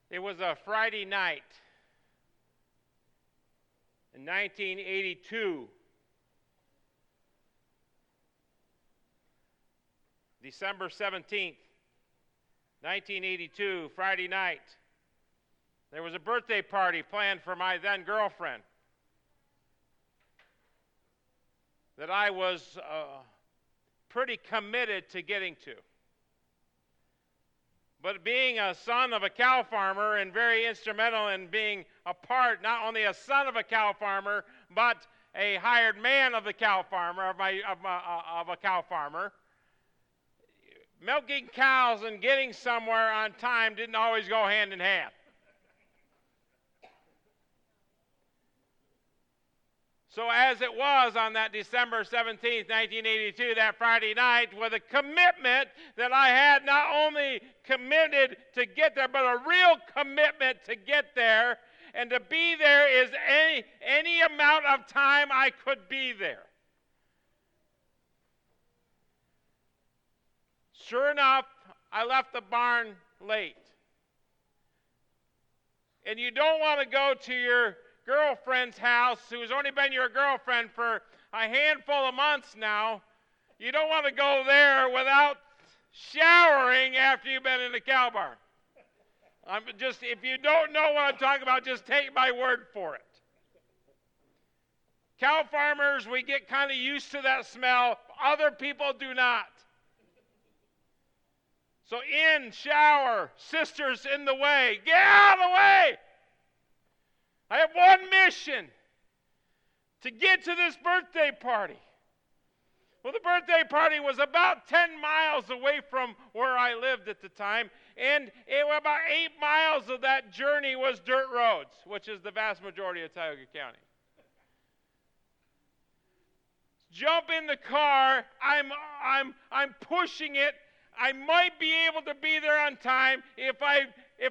It was a Friday night in 1982, December 17th, 1982, Friday night. There was a birthday party planned for my then girlfriend that I was pretty committed to getting to. But being a son of a cow farmer and very instrumental in being a part, not only a son of a cow farmer, but a hired man of the cow farmer, of a cow farmer, milking cows and getting somewhere on time didn't always go hand in hand. So as it was on that December 17th, 1982, that Friday night, with a commitment that I had not only committed to get there, but a real commitment to get there, and to be there is any amount of time I could be there. Sure enough, I left the barn late. And you don't want to go to your girlfriend's house, who's only been your girlfriend for a handful of months now. You don't want to go there without showering after you've been in the cow barn. If you don't know what I'm talking about, just take my word for it. Cow farmers, we get kind of used to that smell. Other people do not. So in, shower, sisters in the way. Get out of the way! I have one mission, to get to this birthday party. Well, the birthday party was about 10 miles away from where I lived at the time, and about 8 miles of that journey was dirt roads, which is the vast majority of Tioga County. Jump in the car, I'm pushing it. I might be able to be there on time if I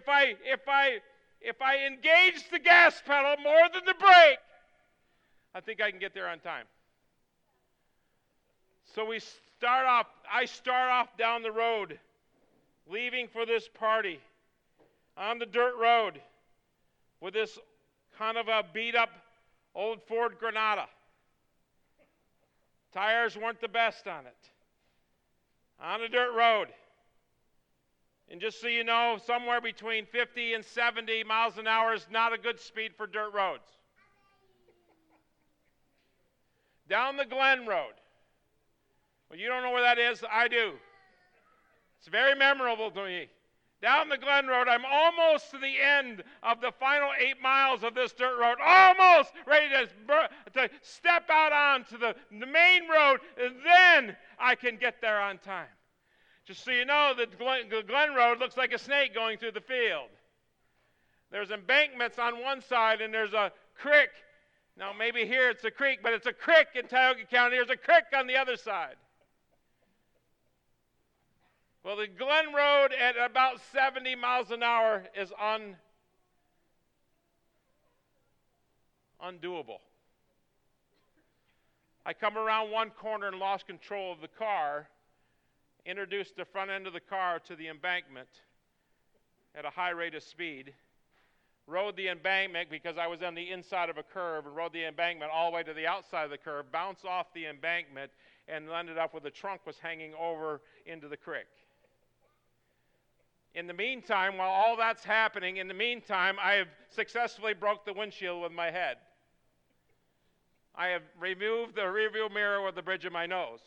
engage the gas pedal more than the brake. I think I can get there on time. So I start off down the road, leaving for this party on the dirt road with this kind of a beat up old Ford Granada. Tires weren't the best on it. On a dirt road. And just so you know, somewhere between 50 and 70 miles an hour is not a good speed for dirt roads. Down the Glen Road. Well, you don't know where that is. I do. It's very memorable to me. Down the Glen Road, I'm almost to the end of the final 8 miles of this dirt road. Almost ready to step out onto the main road, and then I can get there on time. Just so you know, the Glen Road looks like a snake going through the field. There's embankments on one side, and there's a creek. Now, maybe here it's a creek, but it's a creek in Tioga County. There's a creek on the other side. Well, the Glen Road at about 70 miles an hour is undoable. I come around one corner and lost control of the car, introduced the front end of the car to the embankment at a high rate of speed, rode the embankment because I was on the inside of a curve, and rode the embankment all the way to the outside of the curve, bounced off the embankment, and ended up with the trunk was hanging over into the creek. In the meantime, while all that's happening, I have successfully broke the windshield with my head. I have removed the rearview mirror with the bridge of my nose.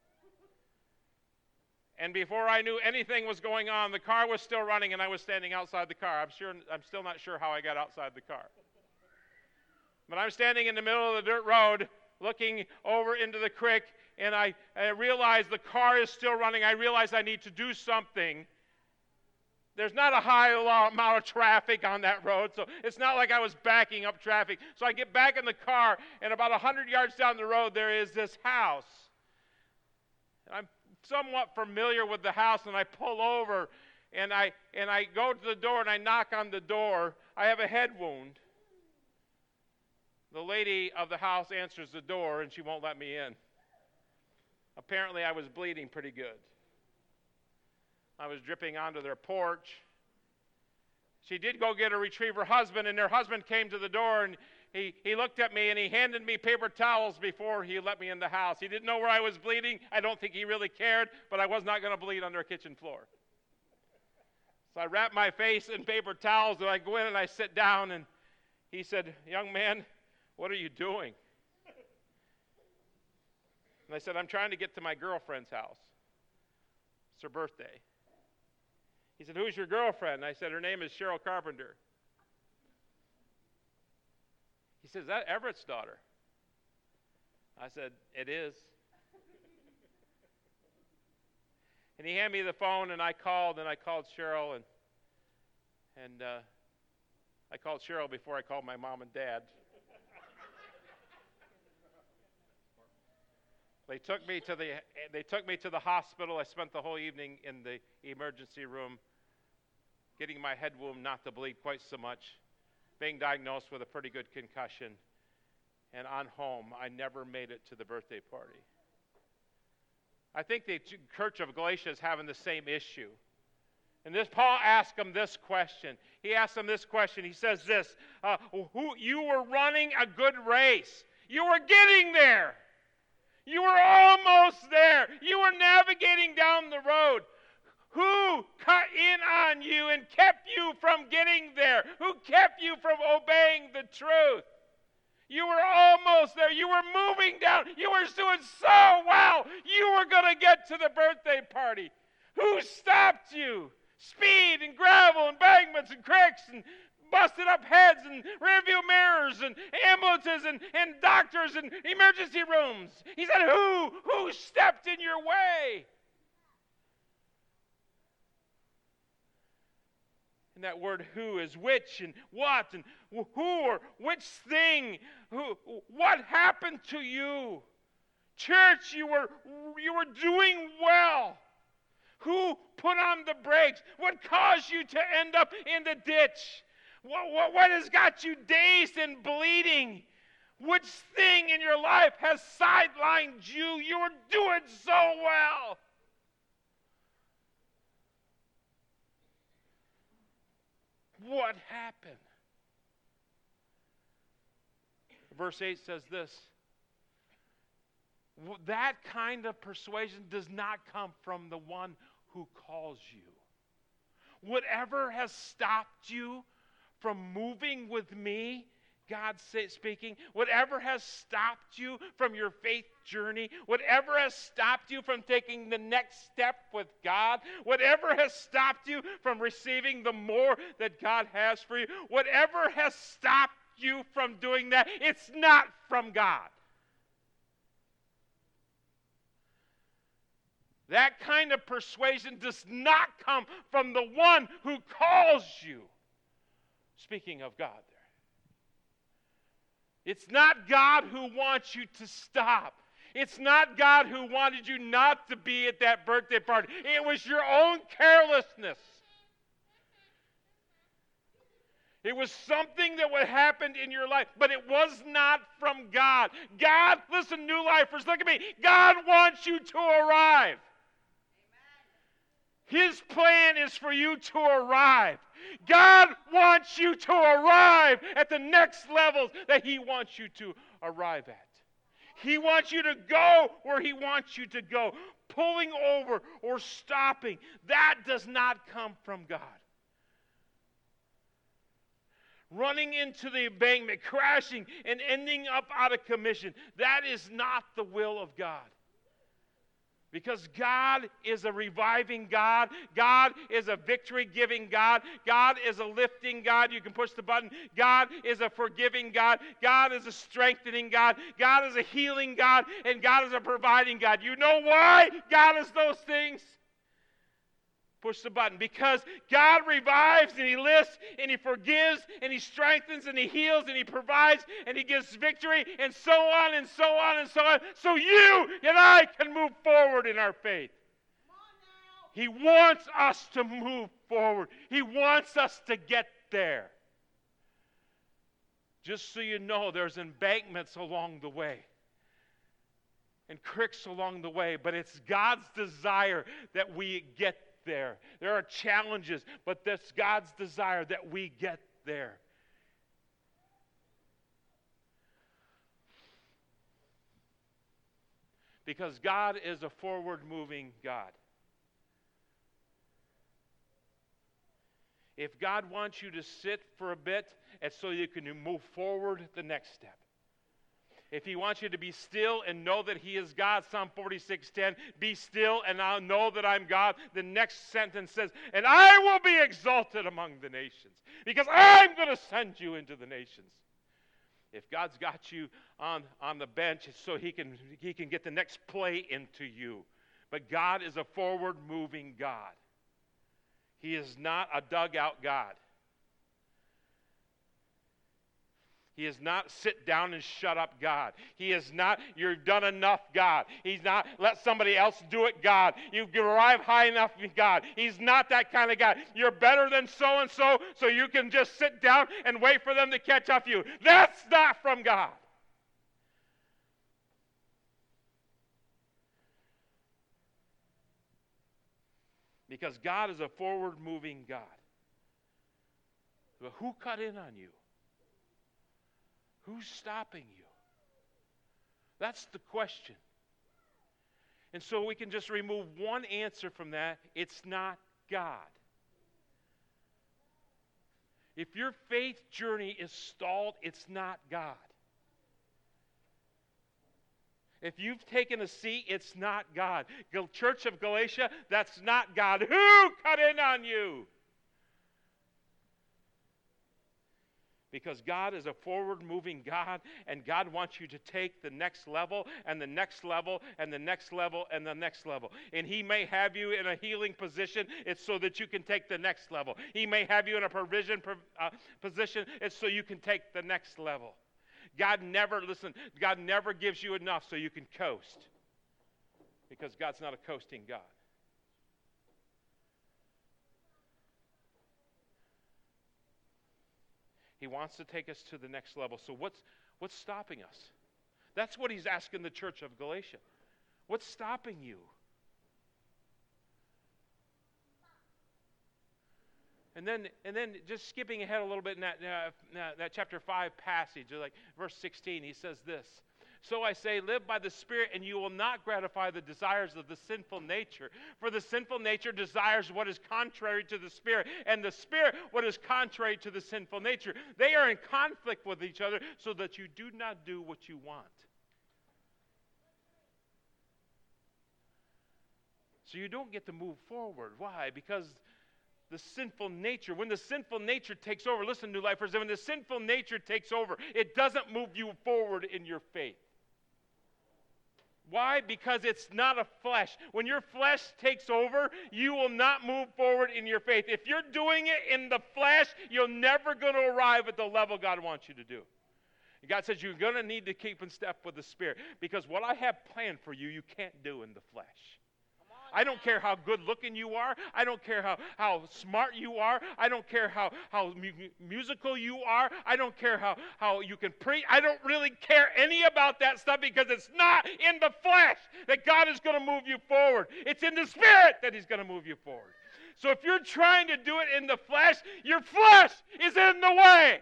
And before I knew anything was going on, the car was still running and I was standing outside the car. I'm still not sure how I got outside the car. But I'm standing in the middle of the dirt road, looking over into the creek, and I realize the car is still running. I realize I need to do something. There's not a high amount of traffic on that road, so it's not like I was backing up traffic. So I get back in the car, and about 100 yards down the road, there is this house. And I'm somewhat familiar with the house, and I pull over, and I go to the door, and I knock on the door. I have a head wound. The lady of the house answers the door, and she won't let me in. Apparently, I was bleeding pretty good. I was dripping onto their porch, She did go get her retriever husband, and her husband came to the door, and he looked at me, and he handed me paper towels before he let me in the house. He didn't know where I was bleeding. I don't think he really cared, but I was not going to bleed under a kitchen floor. So I wrapped my face in paper towels, and I go in and I sit down, and he said, "Young man, what are you doing?" And I said, "I'm trying to get to my girlfriend's house. It's her birthday." He said, "Who's your girlfriend?" And I said, "Her name is Cheryl Carpenter." He says, "Is that Everett's daughter?" I said, "It is." And he handed me the phone, and I called Cheryl, and I called Cheryl before I called my mom and dad. They took me to the hospital. I spent the whole evening in the emergency room, getting my head wound not to bleed quite so much, being diagnosed with a pretty good concussion, and on home. I never made it to the birthday party. I think the church of Galatia is having the same issue. And Paul asked them this question. He asked them this question. He says this, you were running a good race. You were getting there. You were almost there. You were navigating down the road. Who cut in on you and kept you from getting there? Who kept you from obeying the truth? You were almost there. You were moving down. You were doing so well. You were going to get to the birthday party. Who stopped you? Speed and gravel and embankments and cricks and busted up heads and rearview mirrors and ambulances and doctors and emergency rooms. He said, who stepped in your way? And that word who is which and what and who or which thing. What happened to you? Church, you were doing well. Who put on the brakes? What caused you to end up in the ditch? What has got you dazed and bleeding? Which thing in your life has sidelined you? You were doing so well. What happened? Verse 8 says this. That kind of persuasion does not come from the one who calls you. Whatever has stopped you from moving with me, God speaking, whatever has stopped you from your faith journey, whatever has stopped you from taking the next step with God, whatever has stopped you from receiving the more that God has for you, whatever has stopped you from doing that, it's not from God. That kind of persuasion does not come from the one who calls you. Speaking of God there. It's not God who wants you to stop. It's not God who wanted you not to be at that birthday party. It was your own carelessness. It was something that would happen in your life, but it was not from God. God, listen, New Lifers, look at me. God wants you to arrive. His plan is for you to arrive. God wants you to arrive at the next levels that He wants you to arrive at. He wants you to go where He wants you to go. Pulling over or stopping, that does not come from God. Running into the embankment, crashing, and ending up out of commission, that is not the will of God. Because God is a reviving God. God is a victory-giving God. God is a lifting God. You can push the button. God is a forgiving God. God is a strengthening God. God is a healing God. And God is a providing God. You know why God is those things? Push the button. Because God revives and He lifts and He forgives and He strengthens and He heals and He provides and He gives victory and so on and so on and so on. So you and I can move forward in our faith. He wants us to move forward. He wants us to get there. Just so you know, there's embankments along the way and cricks along the way, but it's God's desire that we get there. There are challenges, but that's God's desire that we get there. Because God is a forward-moving God. If God wants you to sit for a bit, it's so you can move forward the next step. If He wants you to be still and know that He is God, Psalm 46:10, be still and I'll know that I'm God. The next sentence says, and I will be exalted among the nations, because I'm going to send you into the nations. If God's got you on the bench, it's so He can get the next play into you. But God is a forward-moving God. He is not a dugout God. He is not sit down and shut up God. He is not you're done enough God. He's not let somebody else do it God. You arrive high enough God. He's not that kind of God. You're better than so-and-so, so you can just sit down and wait for them to catch up to you. That's not from God. Because God is a forward-moving God. But who cut in on you? Who's stopping you? That's the question. And so we can just remove one answer from that. It's not God. If your faith journey is stalled, it's not God. If you've taken a seat, it's not God. Church of Galatia, that's not God. Who cut in on you? Because God is a forward-moving God, and God wants you to take the next level, and the next level, and the next level, and the next level. And He may have you in a healing position. It's so that you can take the next level. He may have you in a provision position. It's so you can take the next level. God never gives you enough so you can coast. Because God's not a coasting God. He wants to take us to the next level. So what's stopping us? That's what He's asking the church of Galatia. What's stopping you? And then just skipping ahead a little bit in that chapter 5 passage, like verse 16, he says this. So I say, live by the Spirit, and you will not gratify the desires of the sinful nature. For the sinful nature desires what is contrary to the Spirit, and the Spirit what is contrary to the sinful nature. They are in conflict with each other, so that you do not do what you want. So you don't get to move forward. Why? Because the sinful nature, when the sinful nature takes over, listen, New Lifers, when the sinful nature takes over, it doesn't move you forward in your faith. Why? Because it's not a flesh. When your flesh takes over, you will not move forward in your faith. If you're doing it in the flesh, you're never going to arrive at the level God wants you to do. And God says you're going to need to keep in step with the Spirit, because what I have planned for you, you can't do in the flesh. I don't care how good looking you are. I don't care how smart you are. I don't care how musical you are. I don't care how you can preach. I don't really care any about that stuff, because it's not in the flesh that God is going to move you forward. It's in the Spirit that He's going to move you forward. So if you're trying to do it in the flesh, your flesh is in the way.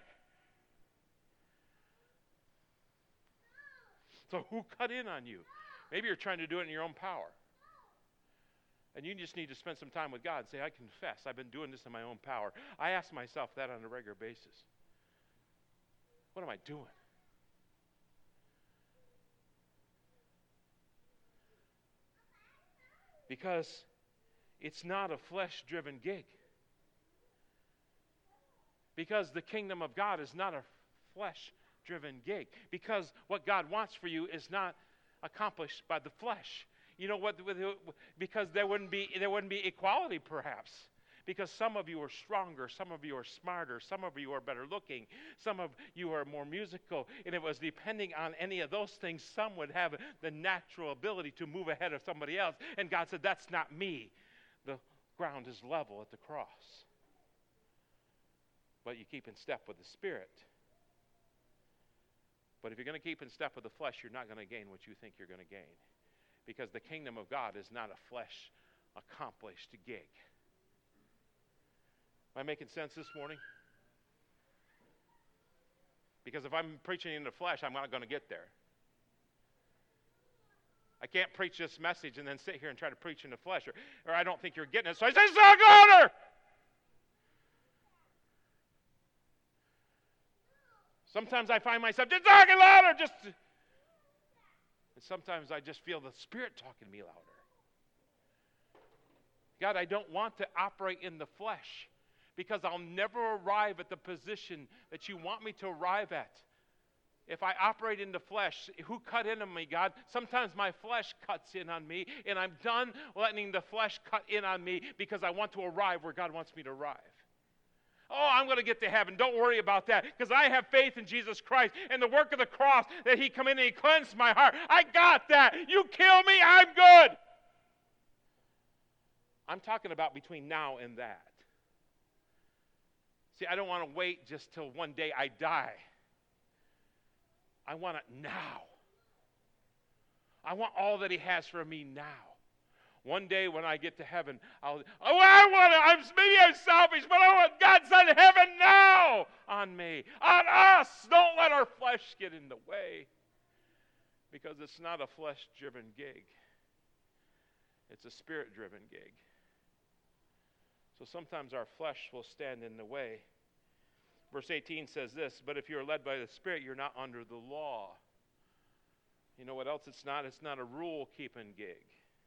So who cut in on you? Maybe you're trying to do it in your own power. And you just need to spend some time with God and say, I confess, I've been doing this in my own power. I ask myself that on a regular basis. What am I doing? Because it's not a flesh-driven gig. Because the kingdom of God is not a flesh-driven gig. Because what God wants for you is not accomplished by the flesh. You know what? Because there wouldn't be equality, perhaps. Because some of you are stronger, some of you are smarter, some of you are better looking, some of you are more musical. And it was depending on any of those things, some would have the natural ability to move ahead of somebody else. And God said, that's not me. The ground is level at the cross. But you keep in step with the Spirit. But if you're going to keep in step with the flesh, you're not going to gain what you think you're going to gain. Because the kingdom of God is not a flesh-accomplished gig. Am I making sense this morning? Because if I'm preaching in the flesh, I'm not going to get there. I can't preach this message and then sit here and try to preach in the flesh, or I don't think you're getting it. So I say, talk louder! Sometimes I find myself just talking louder, and sometimes I just feel the Spirit talking to me louder. God, I don't want to operate in the flesh because I'll never arrive at the position that you want me to arrive at. If I operate in the flesh, who cut in on me, God? Sometimes my flesh cuts in on me, and I'm done letting the flesh cut in on me because I want to arrive where God wants me to arrive. Oh, I'm going to get to heaven. Don't worry about that because I have faith in Jesus Christ and the work of the cross that he come in and he cleansed my heart. I got that. You kill me, I'm good. I'm talking about between now and that. See, I don't want to wait just till one day I die. I want it now. I want all that he has for me now. One day when I get to heaven, maybe I'm selfish, but I want God send heaven now on me, on us. Don't let our flesh get in the way because it's not a flesh-driven gig. It's a spirit-driven gig. So sometimes our flesh will stand in the way. Verse 18 says this, but if you're led by the Spirit, you're not under the law. You know what else it's not? It's not a rule-keeping gig.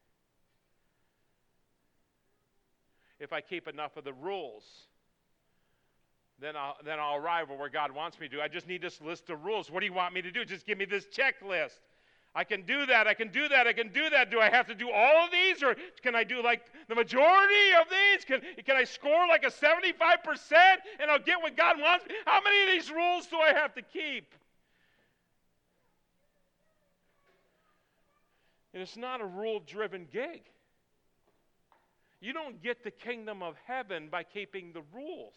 If I keep enough of the rules, then I'll arrive where God wants me to. I just need this list of rules. What do you want me to do? Just give me this checklist. I can do that, I can do that, I can do that. Do I have to do all of these, or can I do like the majority of these? Can I score like a 75% and I'll get what God wants? How many of these rules do I have to keep? And it's not a rule-driven gig. You don't get the kingdom of heaven by keeping the rules.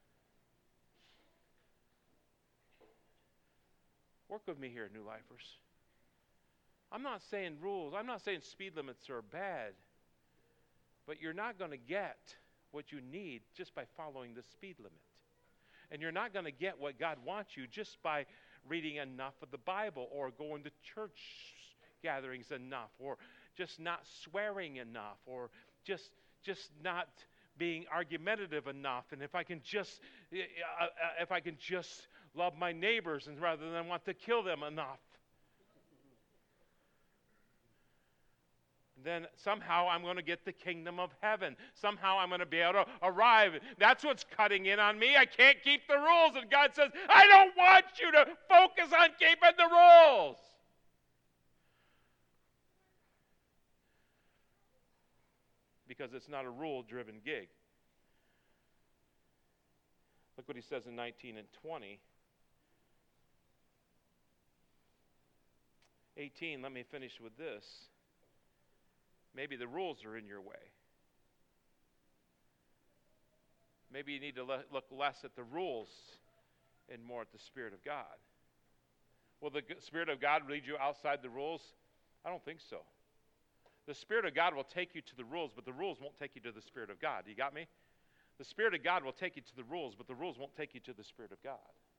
Work with me here, New Lifers. I'm not saying rules. I'm not saying speed limits are bad. But you're not going to get what you need just by following the speed limit. And you're not going to get what God wants you just by reading enough of the Bible or going to church gatherings enough or just not swearing enough or just not being argumentative enough. And if I can just love my neighbors and rather than want to kill them enough, then somehow I'm going to get the kingdom of heaven. Somehow I'm going to be able to arrive. That's what's cutting in on me. I can't keep the rules. And God says, I don't want you to focus on keeping the rules. Because it's not a rule-driven gig. Look what he says in 19 and 20. 18, let me finish with this. Maybe the rules are in your way. Maybe you need to look less at the rules and more at the Spirit of God. Will the Spirit of God lead you outside the rules? I don't think so. The Spirit of God will take you to the rules, but the rules won't take you to the Spirit of God. You got me? The Spirit of God will take you to the rules, but the rules won't take you to the Spirit of God.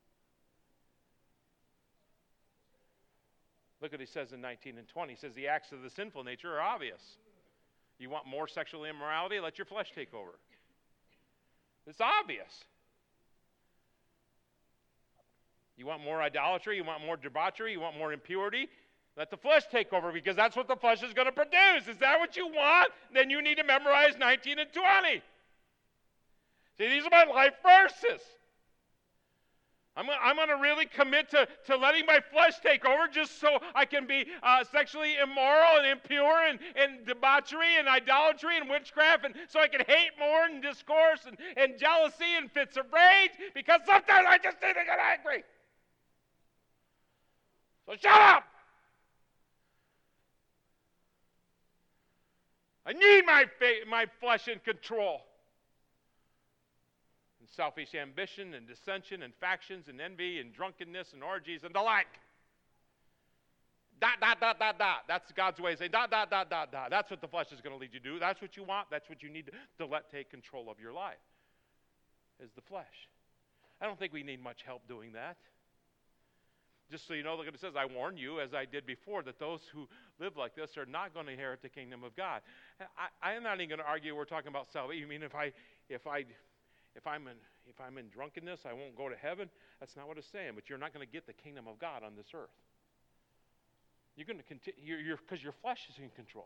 Look what he says in 19 and 20. He says the acts of the sinful nature are obvious. You want more sexual immorality? Let your flesh take over. It's obvious. You want more idolatry? You want more debauchery? You want more impurity? Let the flesh take over because that's what the flesh is going to produce. Is that what you want? Then you need to memorize 19 and 20. See, these are my life verses. I'm going to really commit to letting my flesh take over just so I can be sexually immoral and impure and debauchery and idolatry and witchcraft, and so I can hate more and discourse and jealousy and fits of rage because sometimes I just need to get angry. So shut up! I need my flesh in control. And selfish ambition and dissension and factions and envy and drunkenness and orgies and the like. ... That's God's way of saying ... That's what the flesh is going to lead you to do. That's what you want. That's what you need to let take control of your life. is the flesh. I don't think we need much help doing that. Just so you know, look at it says, I warn you, as I did before, that those who live like this are not going to inherit the kingdom of God. I am not even going to argue we're talking about salvation. You mean if I'm in drunkenness, I won't go to heaven? That's not what it's saying. But you're not going to get the kingdom of God on this earth. You're going to continue, because your flesh is in control.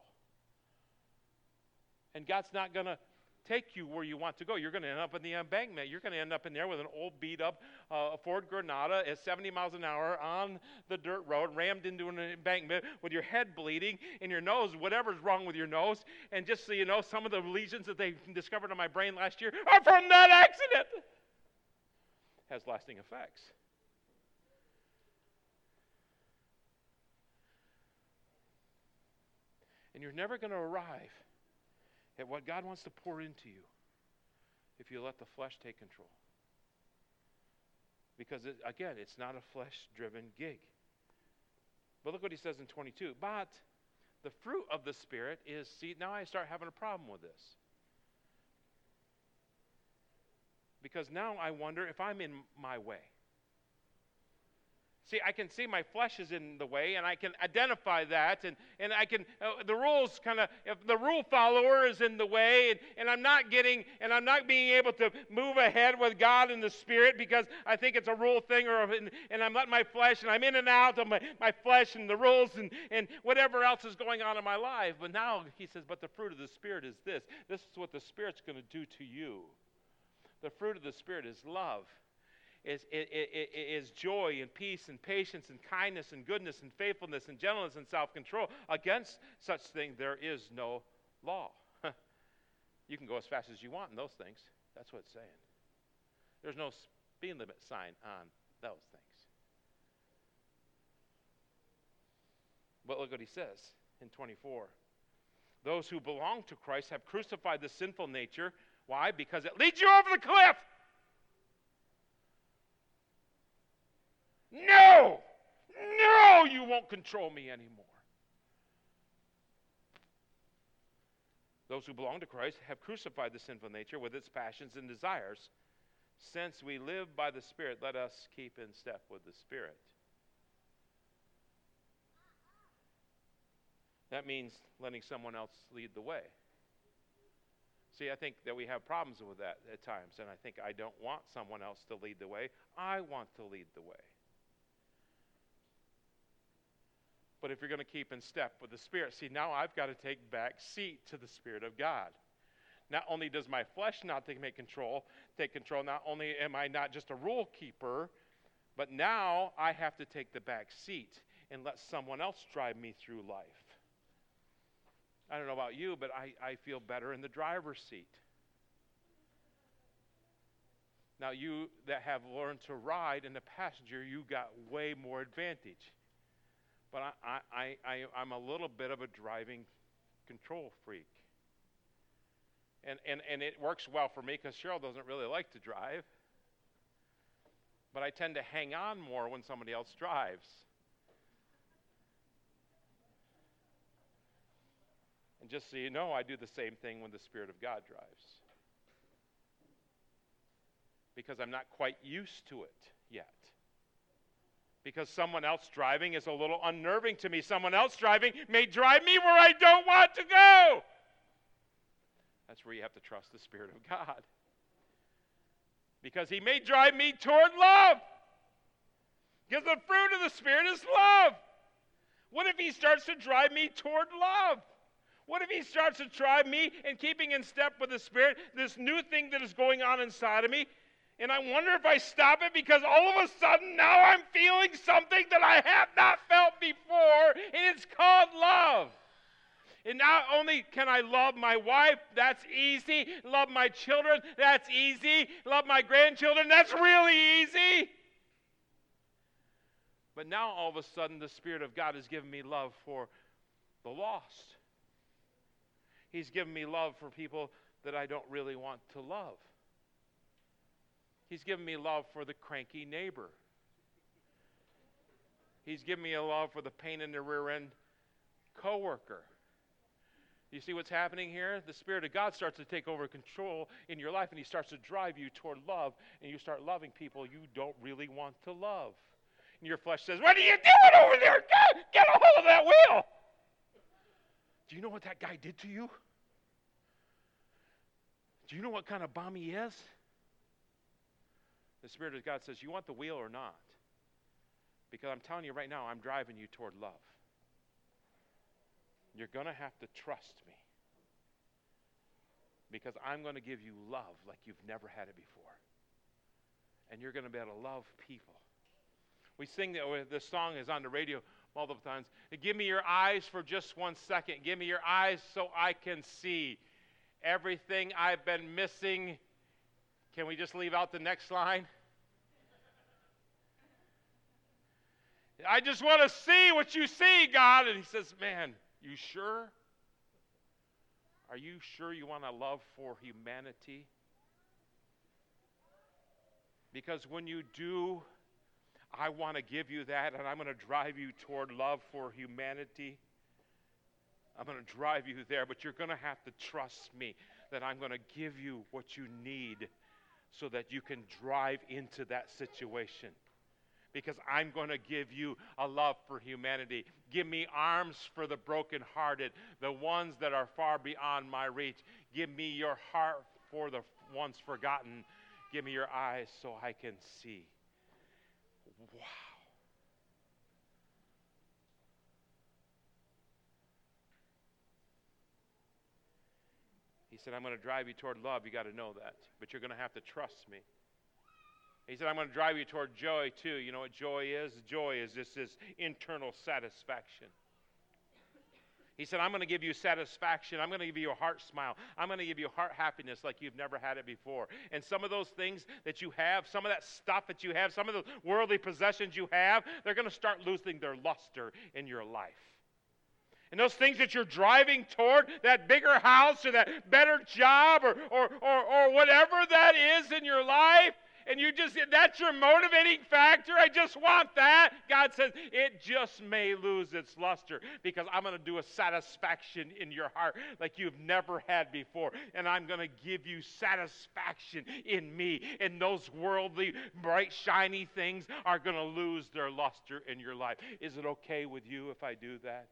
And God's not going to take you where you want to go. You're going to end up in the embankment. You're going to end up in there with an old beat-up Ford Granada at 70 miles an hour on the dirt road, rammed into an embankment with your head bleeding and your nose, whatever's wrong with your nose. And just so you know, some of the lesions that they discovered on my brain last year are from that accident. Has lasting effects. And you're never going to arrive at what God wants to pour into you if you let the flesh take control. Because, again, it's not a flesh-driven gig. But look what he says in 22. But the fruit of the Spirit is, see, now I start having a problem with this. Because now I wonder if I'm in my way. See, I can see my flesh is in the way, and I can identify that, and I can, the rules kind of, if the rule follower is in the way, and I'm not being able to move ahead with God in the Spirit because I think it's a rule thing, and I'm letting my flesh, and I'm in and out of my flesh and the rules and whatever else is going on in my life. But now he says, but the fruit of the Spirit is this. This is what the Spirit's going to do to you. The fruit of the Spirit is love. Is joy and peace and patience and kindness and goodness and faithfulness and gentleness and self-control. Against such things there is no law. You can go as fast as you want in those things. That's what it's saying. There's no speed limit sign on those things. But look what he says in 24. Those who belong to Christ have crucified the sinful nature. Why? Because it leads you over the cliff. No, you won't control me anymore. Those who belong to Christ have crucified the sinful nature with its passions and desires. Since we live by the Spirit, let us keep in step with the Spirit. That means letting someone else lead the way. See, I think that we have problems with that at times, and I think I don't want someone else to lead the way. I want to lead the way. But if you're going to keep in step with the Spirit, see, now I've got to take back seat to the Spirit of God. Not only does my flesh not take control, not only am I not just a rule keeper, but now I have to take the back seat and let someone else drive me through life. I don't know about you, but I feel better in the driver's seat. Now, you that have learned to ride in the passenger, you got way more advantage. But I'm a little bit of a driving control freak. And it works well for me because Cheryl doesn't really like to drive. But I tend to hang on more when somebody else drives. And just so you know, I do the same thing when the Spirit of God drives. Because I'm not quite used to it yet. Because someone else driving is a little unnerving to me. Someone else driving may drive me where I don't want to go. That's where you have to trust the Spirit of God. Because he may drive me toward love. Because the fruit of the Spirit is love. What if he starts to drive me toward love? What if he starts to drive me in keeping in step with the Spirit, this new thing that is going on inside of me? And I wonder if I stop it because all of a sudden now I'm feeling something that I have not felt before, and it's called love. And not only can I love my wife, that's easy. Love my children, that's easy. Love my grandchildren, that's really easy. But now all of a sudden the Spirit of God has given me love for the lost. He's given me love for people that I don't really want to love. He's given me love for the cranky neighbor. He's given me a love for the pain in the rear end coworker. You see what's happening here? The Spirit of God starts to take over control in your life, and He starts to drive you toward love, and you start loving people you don't really want to love. And your flesh says, "What are you doing over there? Get a hold of that wheel." Do you know what that guy did to you? Do you know what kind of bum he is? The Spirit of God says, "You want the wheel or not?" Because I'm telling you right now, I'm driving you toward love. You're going to have to trust me. Because I'm going to give you love like you've never had it before. And you're going to be able to love people. We sing that, this song is on the radio multiple times. Give me your eyes for just 1 second. Give me your eyes so I can see everything I've been missing. Can we just leave out the next line? I just want to see what you see, God. And He says, "Man, you sure? Are you sure you want to love for humanity? Because when you do, I want to give you that, and I'm going to drive you toward love for humanity. I'm going to drive you there, but you're going to have to trust me that I'm going to give you what you need so that you can drive into that situation. Because I'm going to give you a love for humanity. Give me arms for the brokenhearted, the ones that are far beyond my reach. Give me your heart for the ones forgotten. Give me your eyes so I can see." Wow. He said, "I'm going to drive you toward love." You got to know that. But you're going to have to trust me. He said, "I'm going to drive you toward joy too." You know what joy is? Joy is just this internal satisfaction. He said, "I'm going to give you satisfaction. I'm going to give you a heart smile. I'm going to give you heart happiness like you've never had it before." And some of those things that you have, some of that stuff that you have, some of the worldly possessions you have, they're going to start losing their luster in your life. And those things that you're driving toward, that bigger house or that better job or whatever that is in your life, and that's your motivating factor. I just want that. God says it just may lose its luster because I'm going to do a satisfaction in your heart like you've never had before. And I'm going to give you satisfaction in me. And those worldly, bright, shiny things are going to lose their luster in your life. Is it okay with you if I do that?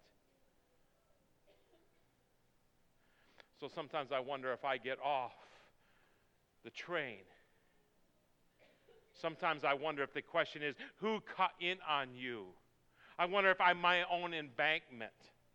So sometimes I wonder if I get off the train. Sometimes I wonder if the question is, who cut in on you? I wonder if I'm my own embankment.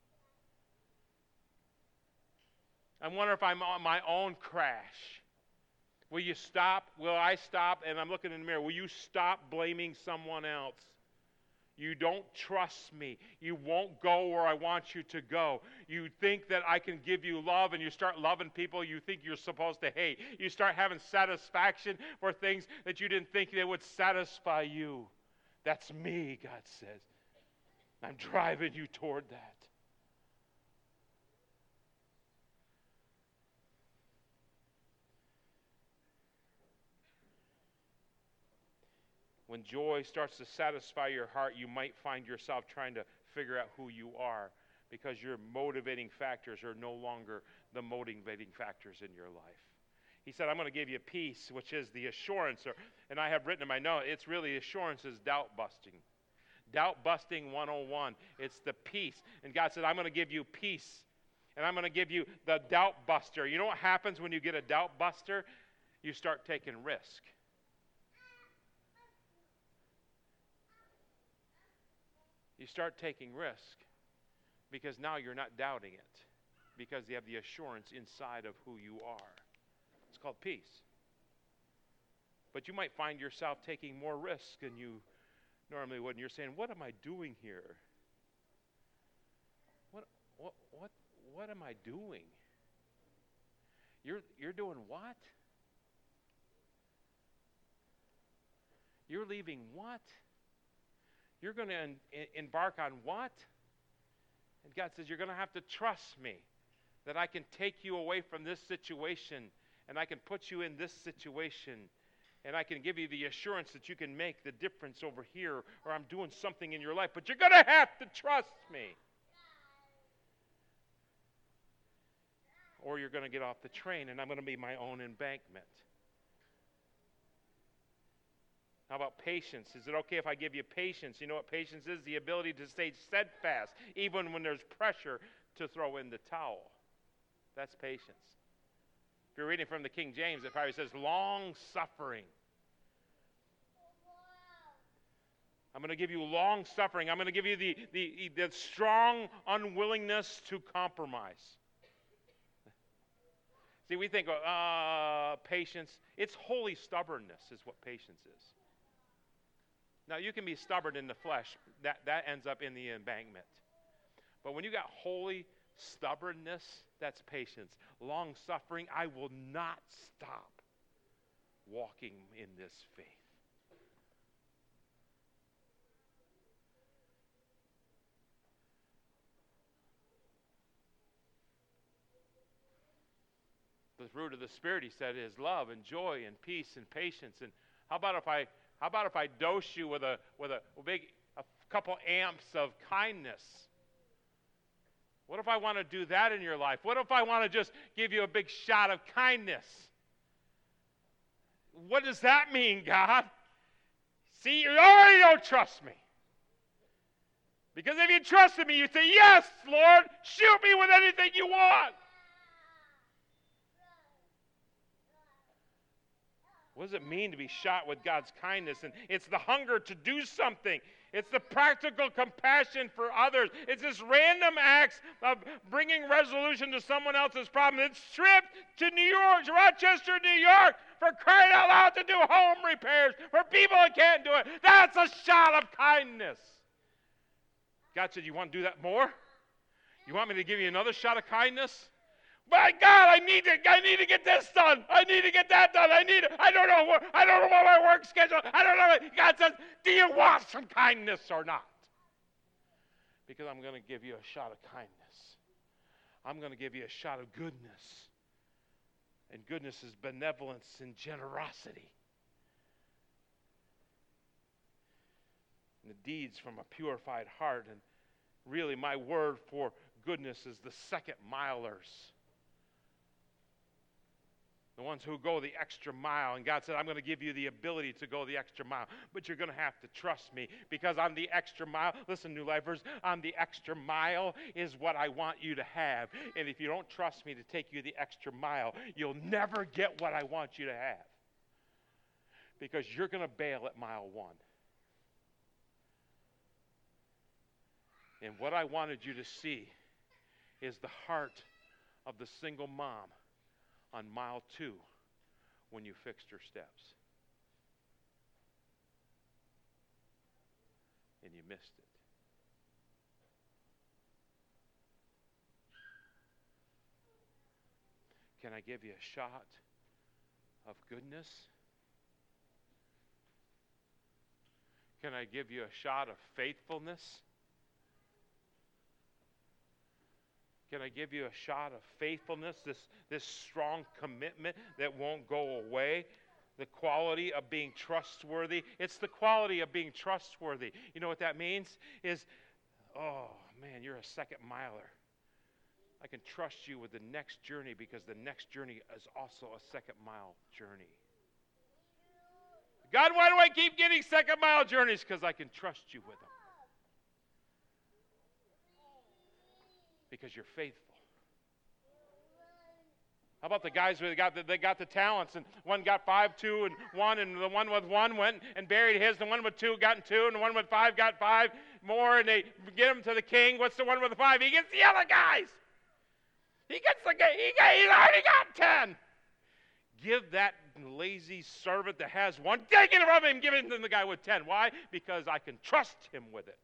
I wonder if I'm on my own crash. Will you stop? Will I stop? And I'm looking in the mirror. Will you stop blaming someone else? You don't trust me. You won't go where I want you to go. You think that I can give you love, and you start loving people you think you're supposed to hate. You start having satisfaction for things that you didn't think they would satisfy you. That's me, God says. I'm driving you toward that. When joy starts to satisfy your heart, you might find yourself trying to figure out who you are because your motivating factors are no longer the motivating factors in your life. He said, "I'm going to give you peace," which is the assurance. And I have written in my note, it's really assurance is doubt busting. Doubt busting 101. It's the peace. And God said, "I'm going to give you peace. And I'm going to give you the doubt buster." You know what happens when you get a doubt buster? You start taking risk. You start taking risk because now you're not doubting it because you have the assurance inside of who you are. It's called peace. But you might find yourself taking more risk than you normally would. And you're saying, "What am I doing here? What am I doing?" You're doing what? You're leaving what? You're going to embark on what? And God says, "You're going to have to trust me that I can take you away from this situation and I can put you in this situation and I can give you the assurance that you can make the difference over here, or I'm doing something in your life, but you're going to have to trust me." or you're going to get off the train, and I'm going to be my own embankment. How about patience? Is it okay if I give you patience? You know what patience is? The ability to stay steadfast, even when there's pressure to throw in the towel. That's patience. If you're reading from the King James, it probably says long suffering. I'm going to give you long suffering. I'm going to give you the strong unwillingness to compromise. See, we think patience. It's holy stubbornness is what patience is. Now, you can be stubborn in the flesh. That ends up in the embankment. But when you got holy stubbornness, that's patience. Long suffering, I will not stop walking in this faith. The fruit of the Spirit, he said, is love and joy and peace and patience. And how about if I dose you with a couple amps of kindness? What if I want to do that in your life? What if I want to just give you a big shot of kindness? What does that mean, God? See, you already don't trust me. Because if you trusted me, you'd say, yes, Lord, shoot me with anything you want. What does it mean to be shot with God's kindness? And it's the hunger to do something. It's the practical compassion for others. It's this random acts of bringing resolution to someone else's problem. It's trips to New York, to Rochester, New York, for crying out loud to do home repairs for people that can't do it. That's a shot of kindness. God said, you want to do that more? You want me to give you another shot of kindness? My God, I need to get this done. I need to get that done. I don't know what my work schedule. I don't know. God says, do you want some kindness or not? Because I'm going to give you a shot of kindness. I'm going to give you a shot of goodness. And goodness is benevolence and generosity. And the deeds from a purified heart. And really, my word for goodness is the second milers. The ones who go the extra mile. And God said, I'm going to give you the ability to go the extra mile. But you're going to have to trust me. Because on the extra mile, listen, New Lifers, on the extra mile is what I want you to have. And if you don't trust me to take you the extra mile, you'll never get what I want you to have. Because you're going to bail at mile 1. And what I wanted you to see is the heart of the single mom on mile 2 when you fixed her steps. And you missed it. Can I give you a shot of goodness? Can I give you a shot of faithfulness? Can I give you a shot of faithfulness, this strong commitment that won't go away? The quality of being trustworthy. It's the quality of being trustworthy. You know what that means? Is, oh man, you're a second miler. I can trust you with the next journey because the next journey is also a second mile journey. God, why do I keep getting second mile journeys? Because I can trust you with them. Because you're faithful. How about the guys who got the talents, and one got 5, 2, and 1, and the one with 1 went and buried his, the one with 2 got 2, and the one with 5 got 5 more, and they get him to the king. What's the one with the 5? He gets the other guys. He's already got 10. Give that lazy servant that has 1, take it from him, give it to the guy with 10. Why? Because I can trust him with it.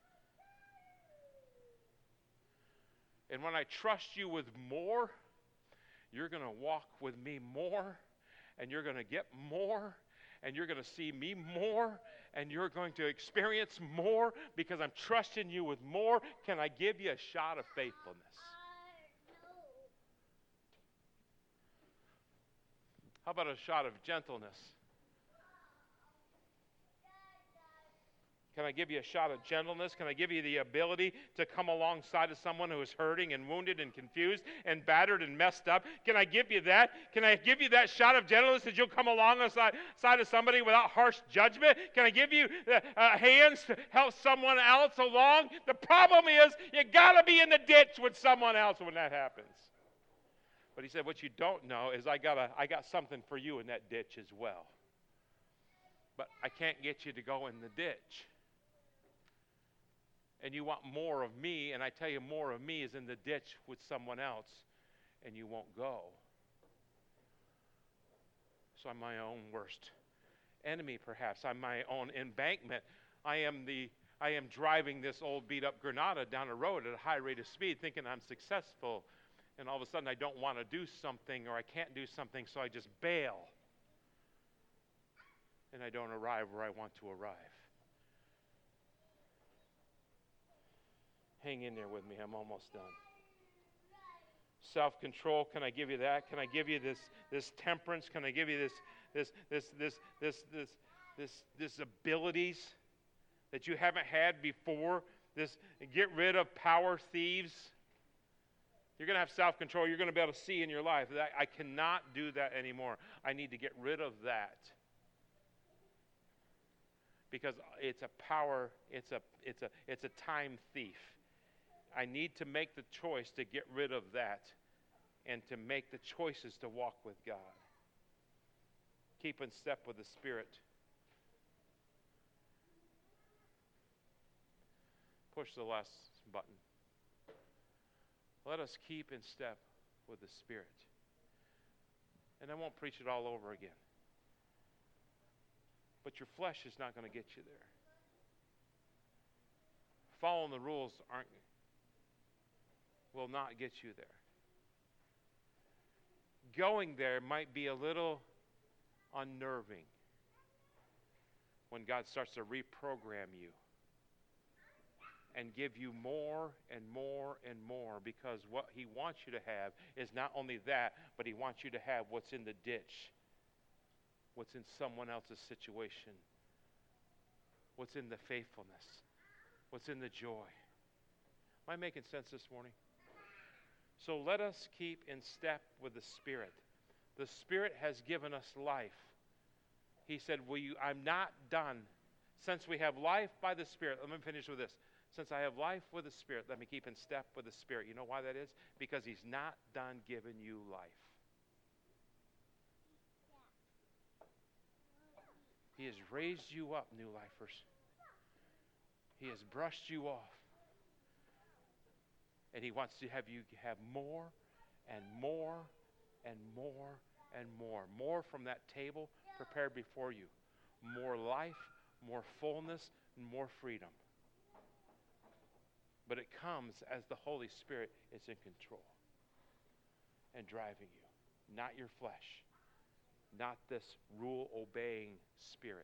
And when I trust you with more, you're going to walk with me more, and you're going to get more, and you're going to see me more, and you're going to experience more because I'm trusting you with more. Can I give you a shot of faithfulness? How about a shot of gentleness? Can I give you a shot of gentleness? Can I give you the ability to come alongside of someone who is hurting and wounded and confused and battered and messed up? Can I give you that? Can I give you that shot of gentleness that you'll come alongside of somebody without harsh judgment? Can I give you hands to help someone else along? The problem is you got to be in the ditch with someone else when that happens. But he said, what you don't know is I got something for you in that ditch as well. But I can't get you to go in the ditch. And you want more of me, and I tell you more of me is in the ditch with someone else, and you won't go. So I'm my own worst enemy, perhaps. I'm my own embankment. I am driving this old beat-up Granada down a road at a high rate of speed, thinking I'm successful, and all of a sudden I don't want to do something, or I can't do something, so I just bail, and I don't arrive where I want to arrive. Hang in there with me. I'm almost done. Self-control. Can I give you that? Can I give you this temperance? Can I give you this abilities that you haven't had before? This get rid of power thieves. You're going to have self-control. You're going to be able to see in your life that I cannot do that anymore. I need to get rid of that. Because it's a power, it's a time thief. I need to make the choice to get rid of that and to make the choices to walk with God. Keep in step with the Spirit. Push the last button. Let us keep in step with the Spirit. And I won't preach it all over again. But your flesh is not going to get you there. Following the rules will not get you there. Going there might be a little unnerving when God starts to reprogram you and give you more and more and more, because what He wants you to have is not only that, but He wants you to have what's in the ditch, what's in someone else's situation, what's in the faithfulness, what's in the joy. Am I making sense this morning? So let us keep in step with the Spirit. The Spirit has given us life. He said, I'm not done. Since we have life by the Spirit, let me finish with this. Since I have life with the Spirit, let me keep in step with the Spirit. You know why that is? Because He's not done giving you life. He has raised you up, new lifers. He has brushed you off. And He wants to have you have more and more and more and more. More from that table prepared before you. More life, more fullness, and more freedom. But it comes as the Holy Spirit is in control and driving you. Not your flesh. Not this rule-obeying spirit.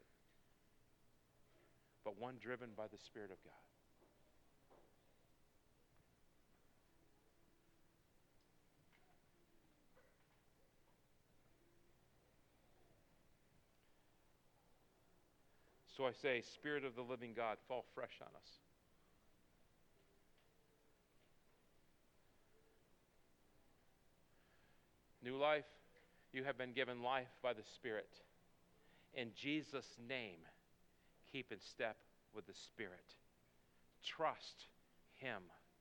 But one driven by the Spirit of God. So I say, Spirit of the living God, fall fresh on us. New life, you have been given life by the Spirit. In Jesus' name, keep in step with the Spirit. Trust Him.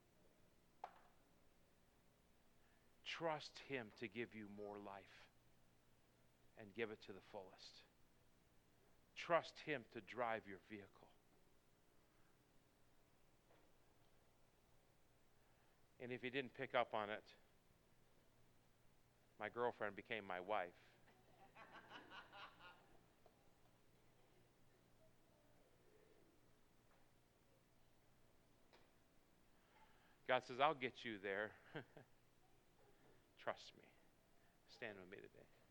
Trust Him to give you more life and give it to the fullest. Trust Him to drive your vehicle. And if you didn't pick up on it, my girlfriend became my wife. God says, I'll get you there. Trust me. Stand with me today.